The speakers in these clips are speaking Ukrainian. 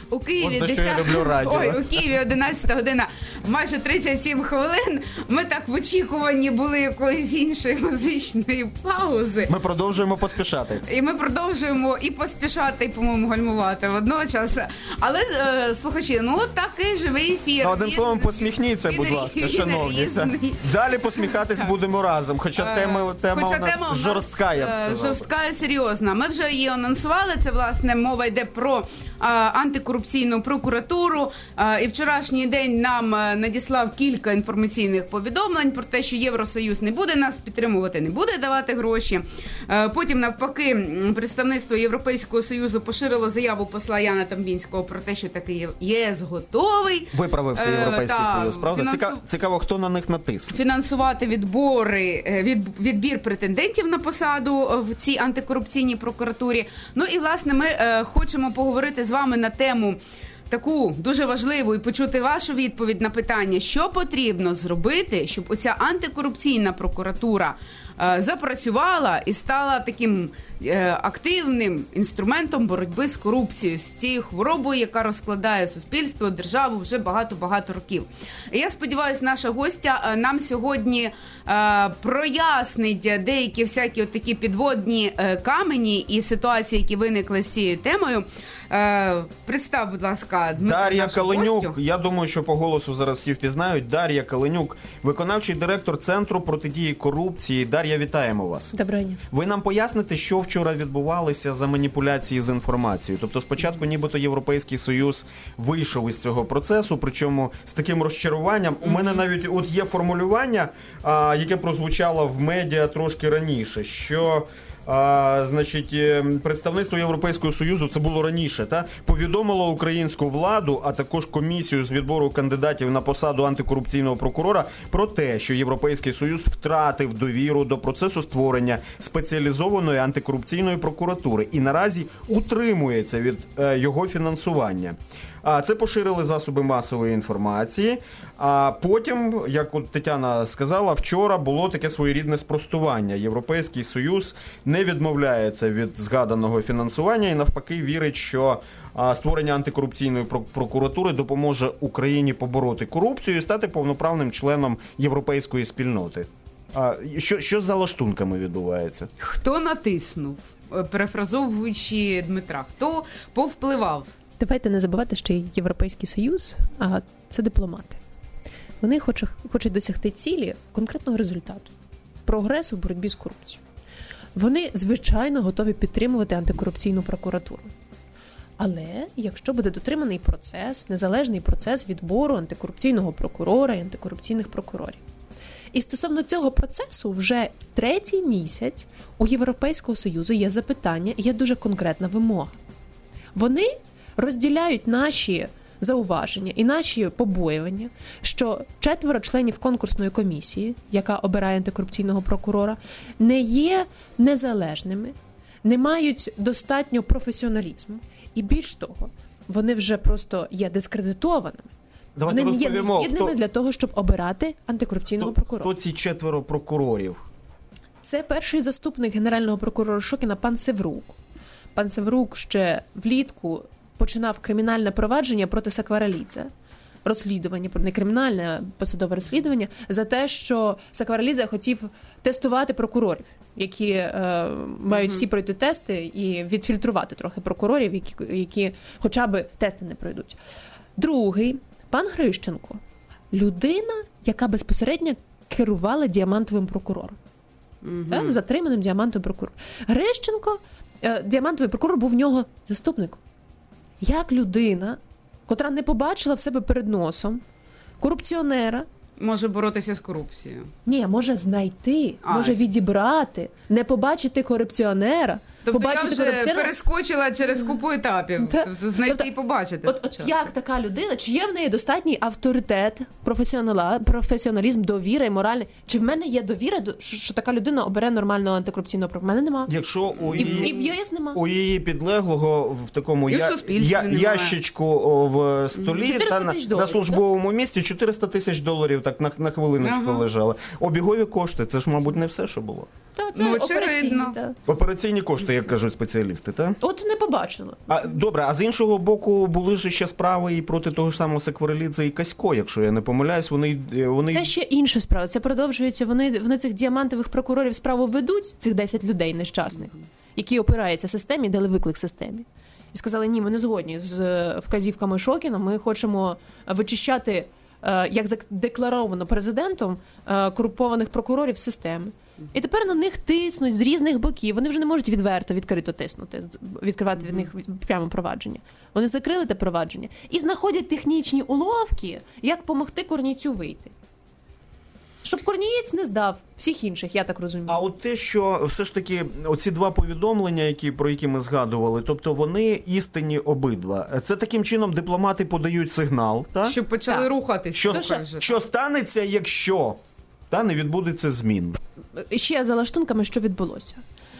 У Києві От за що я люблю радіо. У Києві 11 година, майже 37 хвилин. Ми так в очікуванні були якоїсь іншої музичної паузи. Ми продовжуємо поспішати. І ми продовжуємо і поспішати, і, по-моєму, гальмувати водночас. Але, слухачі, ну такий живий ефір. Одним словом, посміхніться, будь ласка, шановні. Далі посміхатись будемо разом, хоча тема у нас жорстка, я б сказав. Жорстка і серйозна. Ми вже її анонсували, це, власне, мова йде про антикорупційну прокуратуру. І вчорашній день нам надіслав кілька інформаційних повідомлень про те, що Євросоюз не буде нас підтримувати, не буде давати гроші. Потім, навпаки, представництво Європейського Союзу поширило заяву посла Яна Тамбінського про те, що таки ЄС готовий. Виправився Європейський Союз, правда? Цікаво, хто на них натис. Фінансувати відбір претендентів на посаду в цій антикорупційній прокуратурі. Ну і, власне, ми хочемо поговорити з вами на тему таку дуже важливу і почути вашу відповідь на питання, що потрібно зробити, щоб оця антикорупційна прокуратура запрацювала і стала таким активним інструментом боротьби з корупцією, з цією хворобою, яка розкладає суспільство, державу вже багато-багато років. І я сподіваюся, наша гостя нам сьогодні прояснить деякі всякі такі підводні камені і ситуації, які виникли з цією темою. Представ, будь ласка, Дмитро, Дар'я нашу Каленюк, гостю. я думаю, що по голосу зараз всі впізнають. Дар'я Каленюк, виконавчий директор Центру протидії корупції. Дар'я, вітаємо вас. Доброго дня. Ви нам поясните, що вчора відбувалося за маніпуляції з інформацією? Тобто спочатку нібито Європейський Союз вийшов із цього процесу, причому з таким розчаруванням. У мене навіть от є формулювання, яке прозвучало в медіа трошки раніше, що значить, представництво Європейського Союзу, це було раніше, повідомило українську владу, а також комісію з відбору кандидатів на посаду антикорупційного прокурора про те, що Європейський Союз втратив довіру до процесу створення спеціалізованої антикорупційної прокуратури і наразі утримується від його фінансування. Це поширили засоби масової інформації. А потім, як от Тетяна сказала, вчора було таке своєрідне спростування. Європейський Союз не відмовляється від згаданого фінансування і навпаки вірить, що створення антикорупційної прокуратури допоможе Україні побороти корупцію і стати повноправним членом європейської спільноти. Що за лаштунками відбувається? Хто натиснув, перефразовуючи Дмитра, хто повпливав? Давайте не забувати, що Європейський Союз – це дипломати. Вони хочуть досягти цілі конкретного результату – прогресу в боротьбі з корупцією. Вони, звичайно, готові підтримувати антикорупційну прокуратуру. Але якщо буде дотриманий процес, незалежний процес відбору антикорупційного прокурора і антикорупційних прокурорів. І стосовно цього процесу вже 3-й місяць у Європейського Союзу є запитання, є дуже конкретна вимога. Вони розділяють наші зауваження і наші побоювання, що 4 членів конкурсної комісії, яка обирає антикорупційного прокурора, не є незалежними, не мають достатньо професіоналізму. І більш того, вони вже просто є дискредитованими. Давайте вони не є розповімо, негідними для того, щоб обирати антикорупційного прокурора. Хто ці 4 прокурорів? Це перший заступник генерального прокурора Шокіна пан Севрук. Пан Севрук ще влітку починав кримінальне провадження проти Сакварелідзе. Розслідування, не кримінальне, а посадове розслідування, за те, що Сакварелідзе хотів тестувати прокурорів, які мають всі пройти тести і відфільтрувати трохи прокурорів, які хоча б тести не пройдуть. Другий, пан Грищенко. Людина, яка безпосередньо керувала діамантовим прокурором. Затриманим діамантовим прокурором. Грищенко, діамантовий прокурор, був в нього заступником. Як людина, котра не побачила в себе перед носом корупціонера, може боротися з корупцією? Ні, може знайти, може відібрати, не побачити корупціонера. Тобто я вже перескочила через купу етапів. Тобто знайти і побачити. От як така людина, чи є в неї достатній авторитет, професіоналізм, довіра і моральний? Чи в мене є довіра, що така людина обере нормального антикорупційного прокурора? В мене нема. Якщо і в ЄС нема. У її підлеглого в такому ящичку в столі та на службовому місці $400 тисяч так на хвилиночку лежали. Обігові кошти, це ж, мабуть, не все, що було. Так. Це Ну, операційні. очевидно. Та. Операційні кошти, як кажуть спеціалісти, так? От не побачила. Добре, а з іншого боку, були ж ще справи і проти того ж самого Секварелідзе і Касько, якщо я не помиляюсь, вони... Це ще інша справа. Це продовжується. Вони цих діамантових прокурорів справу ведуть, цих 10 людей нещасних, які опираються системі, дали виклик системі. І сказали, ні, ми не згодні з вказівками Шокіна, ми хочемо вичищати, як задекларовано президентом, корумпованих прокурорів системи. І тепер на них тиснуть з різних боків. Вони вже не можуть відкрито тиснути, відкривати від них прямо провадження. Вони закрили те провадження і знаходять технічні уловки, як допомогти Корнійцю вийти. Щоб Корнієць не здав всіх інших, я так розумію. А от те, що все ж таки оці два повідомлення, про які ми згадували, тобто вони істинні обидва. Це таким чином дипломати подають сигнал, так? Щоб почали Так. рухатись. Що станеться, якщо не відбудеться змін? Ще за лаштунками, що відбулося.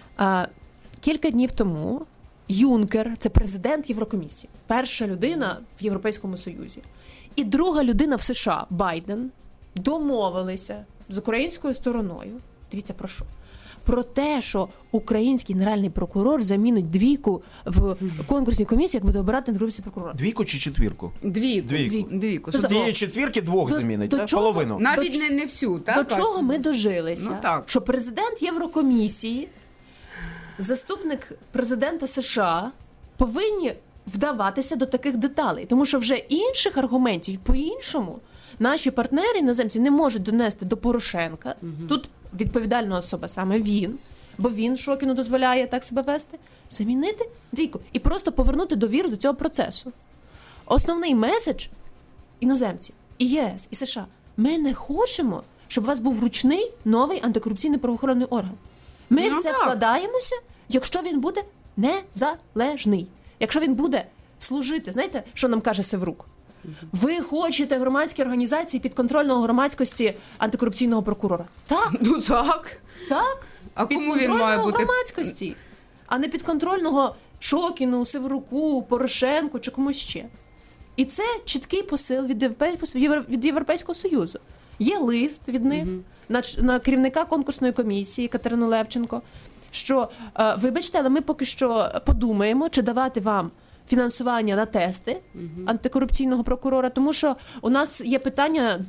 Кілька днів тому Юнкер, це президент Єврокомісії, перша людина в Європейському Союзі, і друга людина в США, Байден, домовилися з українською стороною. Дивіться про що? Про те, що український генеральний прокурор замінить двійку в конкурсній комісії, як буде обирати антикорупційний прокурор. Двійку чи четвірку? Двійку. Тобто, З тієї четвірки двох замінить, так? Половину. Навіть не всю, так? До чого ми дожилися? Ну, так. Що президент Єврокомісії, заступник президента США повинні вдаватися до таких деталей. Тому що вже інших аргументів по-іншому наші партнери іноземці не можуть донести до Порошенка. Тут відповідальна особа саме він, бо він Шокіну дозволяє так себе вести, замінити двійку і просто повернути довіру до цього процесу. Основний меседж іноземців, і ЄС, і США. Ми не хочемо, щоб у вас був ручний новий антикорупційний правоохоронний орган. Ми в це вкладаємося, якщо він буде незалежний. Якщо він буде служити, знаєте, що нам каже Севрук? Ви хочете громадські організації підконтрольного громадськості антикорупційного прокурора? Так. Ну так. Так. А кому він має бути? Громадськості, а не підконтрольного Шокіну, Севруку, Порошенку чи комусь ще. І це чіткий посил від Європейського Союзу. Є лист від них на керівника конкурсної комісії Катерину Левченко, що, вибачте, але ми поки що подумаємо, чи давати вам фінансування на тести антикорупційного прокурора, тому що у нас є питання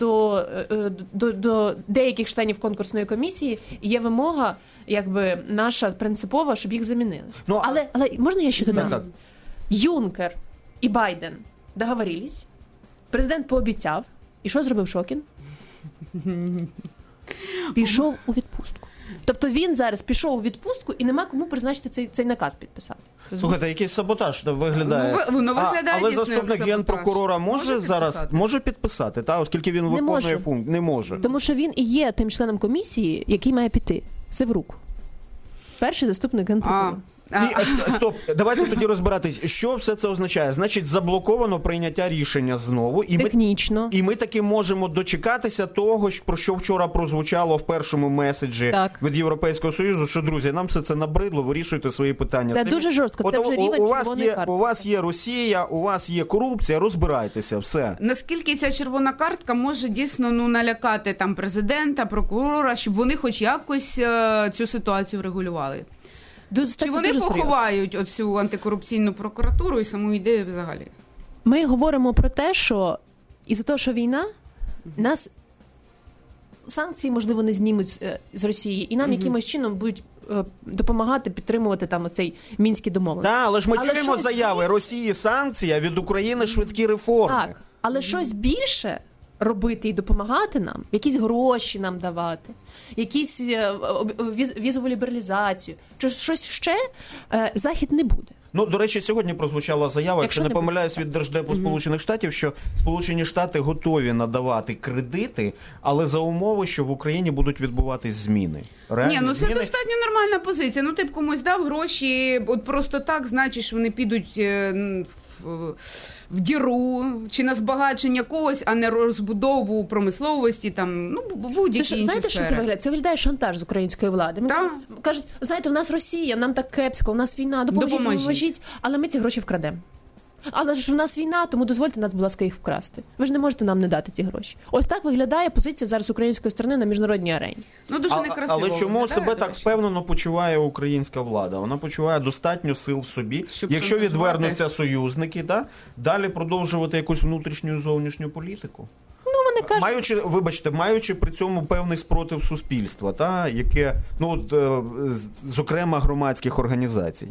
до деяких членів конкурсної комісії, і є вимога, якби, наша принципова, щоб їх замінили. Ну, але можна я ще додам? Так. Юнкер і Байден договорились, президент пообіцяв, і що зробив Шокін? Пішов у відпустку. Тобто він зараз пішов у відпустку і нема кому призначити цей наказ підписати. Слухайте, якийсь саботаж виглядає. Воно виглядає але дійсно заступник як генпрокурора саботаж. може підписати, та, оскільки він виконує функцію. Не може. Тому що він і є тим членом комісії, який має піти. Севрук. Перший заступник генпрокурора. Стоп, давайте тоді розбиратись, що все це означає. Значить, заблоковано прийняття рішення знову. Технічно. І ми таки можемо дочекатися того, про що вчора прозвучало в першому меседжі від Європейського Союзу, що, друзі, нам все це набридло, вирішуйте свої питання. Це дуже жорстко, це вже рівень червоної картки. У вас є Росія, у вас є корупція, розбирайтеся, все. Наскільки ця червона картка може дійсно налякати там президента, прокурора, щоб вони хоч якось цю ситуацію врегулювали? Чи вони поховають оцю антикорупційну прокуратуру і саму ідею взагалі? Ми говоримо про те, що із-за того, що війна, нас санкції, можливо, не знімуть з Росії, і нам якимось чином будуть допомагати підтримувати там оцей мінський домовленості. Так, але ж ми чуємо заяви Росії санкція, від України швидкі реформи. Так, але щось більше робити і допомагати нам, якісь гроші нам давати, якісь візову лібералізацію, чи щось ще, Захід не буде. Ну, до речі, сьогодні прозвучала заява, якщо не помиляюсь, від Держдепу Сполучених Штатів, що Сполучені Штати готові надавати кредити, але за умови, що в Україні будуть відбуватись зміни. Ні, ну це достатньо нормальна позиція. Ну, ти б комусь дав гроші, от просто так, значить, вони підуть в діру, чи на збагачення когось, а не розбудову промисловості, там, ну, будь-які інші знаєте, сфери. Що це виглядає? Це виглядає шантаж з української влади. Кажуть, знаєте, у нас Росія, нам так кепсько, у нас війна, допоможіть, але ми ці гроші вкрадемо. але ж у нас війна, тому дозвольте нас, будь ласка, їх вкрасти. Ви ж не можете нам не дати ці гроші. Ось так виглядає позиція зараз української сторони на міжнародній арені. Ну, дуже некрасиво. Але чому виглядає, себе до так речі. впевнено почуває українська влада? Вона почуває достатньо сил в собі, Щоб якщо шантажувати. відвернуться союзники, далі продовжувати якусь внутрішню і зовнішню політику. Ну, вони кажуть, Маючи при цьому певний спротив суспільства, яке, зокрема, громадських організацій.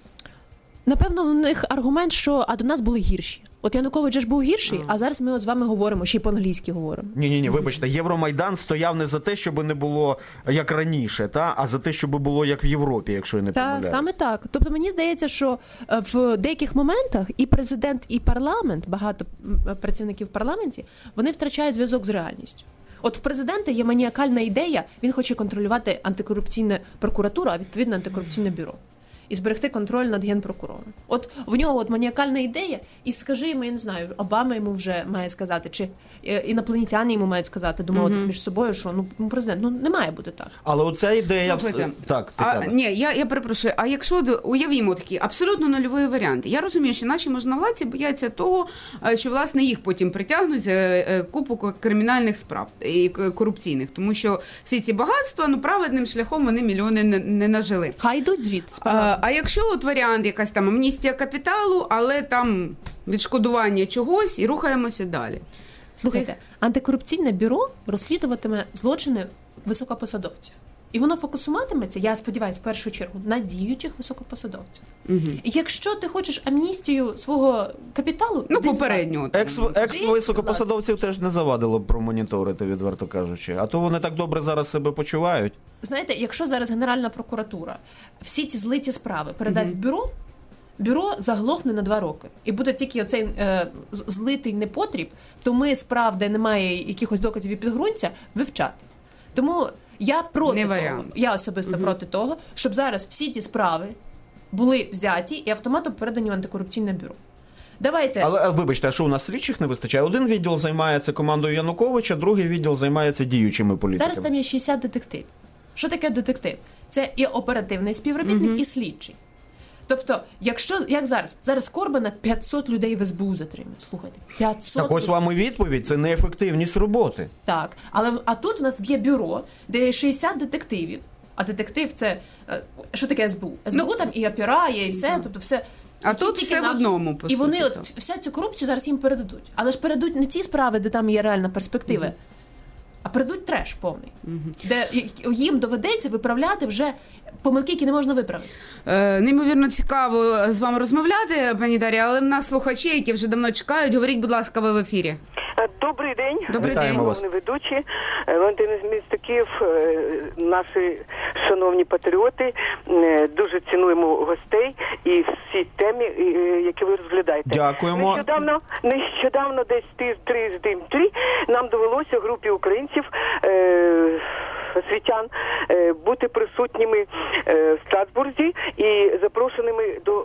напевно, у них аргумент, що до нас були гірші. От Янукович же ж був гірший, а зараз ми от з вами говоримо, ще й по-англійськи говоримо. Ні, вибачте, Євромайдан стояв не за те, щоб не було як раніше, а за те, щоб було як в Європі, якщо я не помиляюсь. Так, саме так. Тобто мені здається, що в деяких моментах і президент, і парламент, багато працівників в парламенті, вони втрачають зв'язок з реальністю. От в президента є маніакальна ідея, він хоче контролювати антикорупційну прокуратуру, а відповідно антикорупційне бюро. І зберегти контроль над генпрокурором. От в нього маніакальна ідея, і скажи йому, я не знаю, Обама йому вже має сказати, чи інопланетяни йому мають сказати, домовитись між собою, що президент, не має бути так. Але оця ідея... Слухайте, Так, ні, я перепрошую, а якщо уявімо такий абсолютно нульовий варіант, я розумію, що наші можновладці бояться того, що, власне, їх потім притягнуть за купу кримінальних справ і корупційних, тому що всі ці багатства, праведним шляхом вони мільйони не нажили. Хай йдуть звідти. А якщо от варіант якась там амністія капіталу, але там відшкодування чогось і рухаємося далі. Слухайте, антикорупційне бюро розслідуватиме злочини високопосадовців. І воно фокусуватиметься, я сподіваюся, в першу чергу, на діючих високопосадовців. І якщо ти хочеш амністію свого капіталу... Попереднього. Екс-високопосадовців теж не завадило б промоніторити, відверто кажучи. А то вони так добре зараз себе почувають. Знаєте, якщо зараз Генеральна прокуратура всі ці злиті справи передасть в бюро заглохне на 2 роки. І буде тільки оцей злитий непотріб, то ми справ, де немає якихось доказів і підґрунтя, вивчати. Тому я проти того, я особисто проти того, щоб зараз всі ті справи були взяті і автоматом передані в антикорупційне бюро. Давайте. Але вибачте, а що у нас слідчих не вистачає? Один відділ займається командою Януковича, другий відділ займається діючими політиками. Зараз там є 60 детективів. Що таке детектив? Це і оперативний співробітник, і слідчий. Тобто, як зараз Корбана 500 людей в СБУ затримує. Слухайте, 500 Так ось вам і відповідь, це неефективність роботи. Так, а тут в нас є бюро, де є 60 детективів, а детектив це, що таке СБУ? СБУ там і опера, є і все, тобто все. А тут все в одному, по І вони суті, вся цю корупцію зараз їм передадуть. Але ж передадуть не ті справи, де там є реальна перспектива, а передадуть треш повний, де їм доведеться виправляти вже помилки, які не можна виправити. Неймовірно цікаво з вами розмовляти, пані Дар'я, але в нас слухачі, які вже давно чекають. Говоріть, будь ласка, ви в ефірі. Добрий день. Добрий Вітаємо день. вас. Ведучі, Валентина з міста Київ, наші шановні патріоти, дуже цінуємо гостей і всі теми, які ви розглядаєте. Дякуємо. Нещодавно десь тиждень нам довелося групі українців, освітян, бути присутніми в Страсбурзі і запрошеними до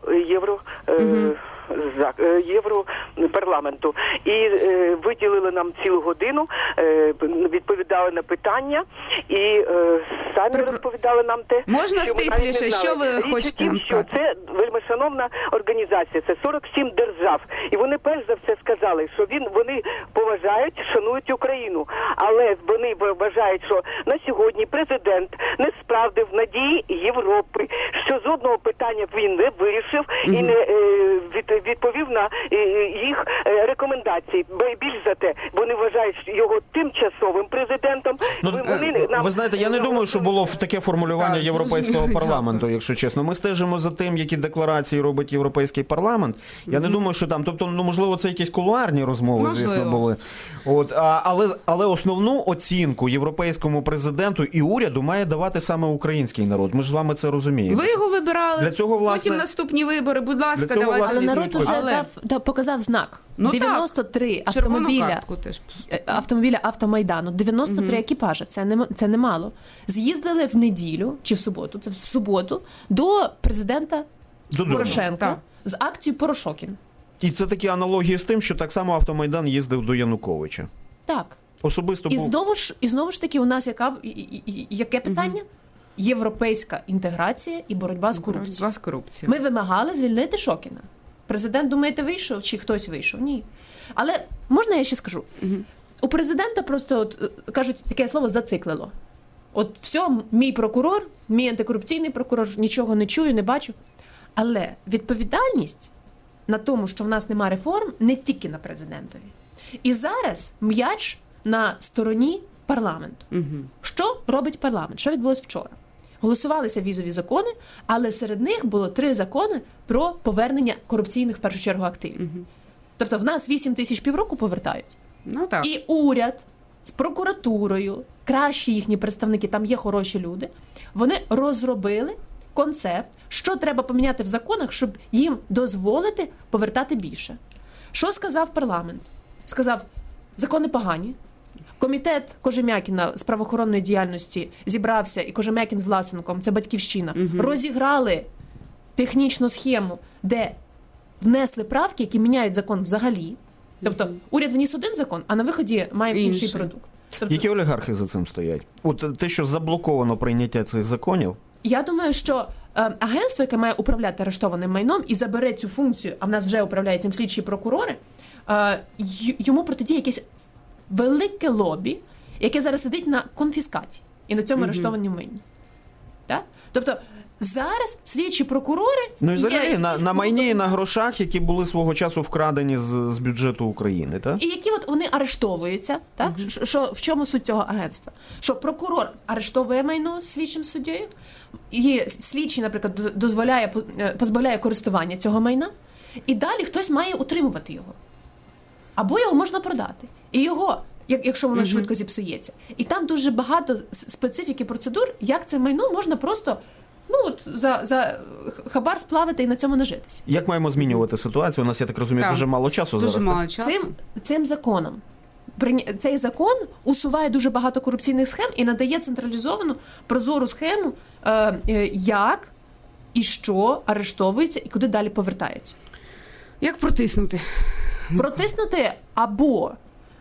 Європарламенту. І виділили нам цілу годину, відповідали на питання і самі розповідали нам те, Можна що ми навіть стисліше? не знали. Що ви Річ хочете у тім, нам що сказати? це вельмишановна організація, це 47 держав. І вони перш за все сказали, що вони поважають, шанують Україну. Але вони вважають, що на сьогодні президент не справдив надії Європи, що жодного питання він не вирішив і не відповів на їх рекомендації. Більш за те, вони вважають його тимчасовим президентом. Ви знаєте, я не думаю, що було таке формулювання Так, Європейського зрозуміло. парламенту, якщо чесно. Ми стежимо за тим, які декларації робить Європейський парламент. Я не думаю, що там, тобто, можливо, це якісь кулуарні розмови, звісно, були. Але основну оцінку європейському президенту і уряду має давати саме український народ. Ми ж з вами це розуміємо. Ви його вибирали, Для цього, власне, потім наступні вибори, будь ласка, для цього, давайте. власне, Але народ існують уже показав знак. Ну, 93 Червону автомобіля, картку теж. автомобіля Автомайдану, 93 екіпажа, це немало. З'їздили в неділю, чи в суботу, це в суботу, до президента Додому. Порошенка Так. з акцією Порошокін. І це такі аналогії з тим, що так само Автомайдан їздив до Януковича. Так. Особисто І був... знову ж таки у нас яке питання? Європейська інтеграція і боротьба з корупцією. Боротьба з корупцією. Ми вимагали звільнити Шокіна. Президент, думаєте, вийшов? Чи хтось вийшов? Ні. Але можна я ще скажу? У президента просто, кажуть, таке слово «зациклило». От все, мій прокурор, мій антикорупційний прокурор, нічого не чую, не бачу. Але відповідальність на тому, що в нас нема реформ, не тільки на президентові. І зараз м'яч на стороні парламенту. Що робить парламент? Що відбулося вчора? Голосувалися візові закони, але серед них було 3 закони про повернення корупційних, в першу чергу, активів. Тобто в нас 8 тисяч півроку повертають. Ну так. І уряд з прокуратурою, кращі їхні представники, там є хороші люди, вони розробили концепт, що треба поміняти в законах, щоб їм дозволити повертати більше. Що сказав парламент? Сказав, закони погані. Комітет Кожем'якіна з правоохоронної діяльності зібрався, і Кожем'якін з Власенком, це Батьківщина, розіграли технічну схему, де внесли правки, які міняють закон взагалі. Тобто уряд вніс один закон, а на виході має інший продукт. Тобто, які олігархи за цим стоять? От те, що заблоковано прийняття цих законів? Я думаю, що агентство, яке має управляти арештованим майном і забере цю функцію, а в нас вже управляє цим слідчі прокурори, йому протидіє якесь велике лобі, яке зараз сидить на конфіскації і на цьому арештованому майні. Так? Тобто зараз слідчі прокурори... Ну і взагалі на майні і на грошах, які були свого часу вкрадені з бюджету України, так? І які от вони арештовуються, так? Що, в чому суть цього агентства? Що прокурор арештовує майно з слідчим суддєю, і слідчий, наприклад, позбавляє користування цього майна, і далі хтось має утримувати його. Або його можна продати. І його, якщо воно швидко зіпсується. І там дуже багато специфіки процедур, як це майно можна просто за хабар сплавити і на цьому нажитися. Як маємо змінювати ситуацію? У нас, я так розумію, дуже мало часу зараз. Дуже мало часу. Цим законом. Цей закон усуває дуже багато корупційних схем і надає централізовану, прозору схему, як і що арештовується і куди далі повертаються. Як протиснути? Протиснути або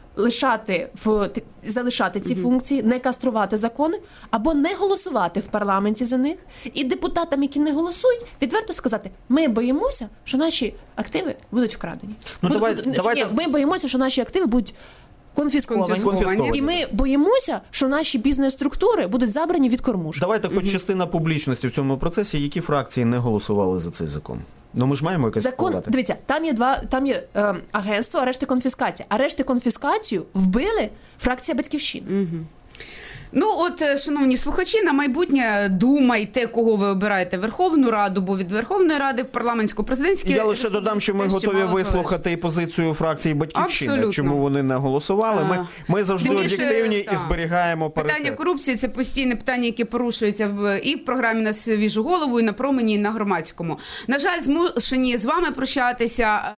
залишати ці функції, не каструвати закони, або не голосувати в парламенті за них. І депутатам, які не голосують, відверто сказати, ми боїмося, що наші активи будуть вкрадені. Ми боїмося, що наші активи будуть конфісковані. І ми боїмося, що наші бізнес-структури будуть забрані від кормушки. Давайте хоч частина публічності в цьому процесі, які фракції не голосували за цей закон. Ну ми ж маємо якось впливати. Дивіться, там є агентство арешти конфіскації. Арешти конфіскацію вбили фракція Батьківщини. Ну от, шановні слухачі, на майбутнє думайте, кого ви обираєте в Верховну Раду, бо від Верховної Ради в парламентсько-президентській... Я лише додам, що ми готові вислухати і позицію фракції Батьківщини, абсолютно. Чому вони не голосували. Ми завжди об'єктивні і зберігаємо паритет. Питання корупції – це постійне питання, яке порушується і в програмі «На свіжу голову», і на «Промені», і на Громадському. На жаль, змушені з вами прощатися.